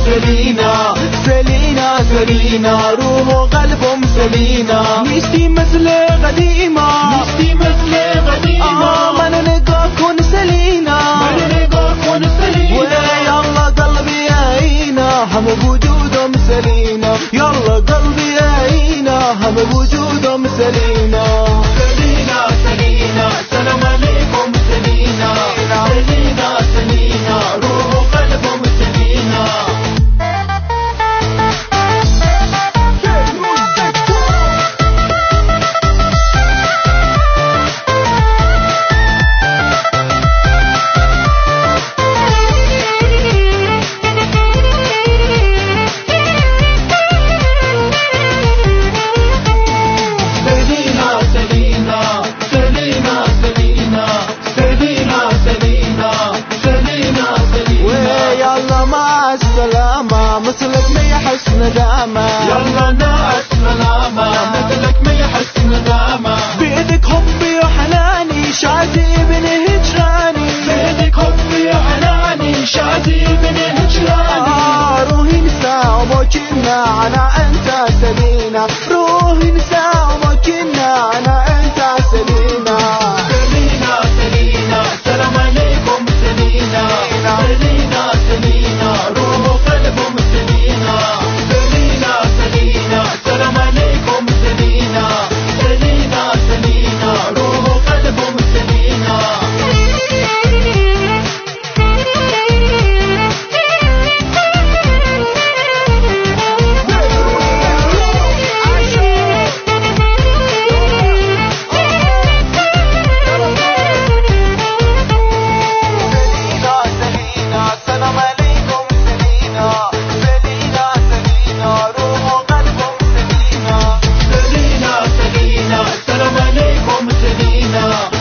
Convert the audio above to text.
سلينا سلينا سلينا روح وقلبهم سلينا نشتي مثل قديمة نشتي مثل قديمة ما نلقاكن سلينا ما نلقاكن سلينا ويا الله قلبي عينا هم بوجودهم سلينا يلا قلبي عينا هم بوجودهم سلينا سلينا سلينا سلام عليكم سلينا سلينا سلينا روح وقلبهم سلينا مثلك ما يحس ندامة يلا ناس سلامة مثلك ما يحس ندامة بيدك حبي وحناني شادي بن هجراني بيدك حبي وحناني شادي بن هجراني روحي نساء وموجنا أنا أنت سلينا روحي نساء وموجنا أنا أنت سلينا سلينا سلينا سلام عليكم سلينا سلينا سلينا روح قلبهم سلينا سلينا سلينا سلام عليكم سلينا سلينا سلينا روح قلبهم سلينا سلام عليكم سلينا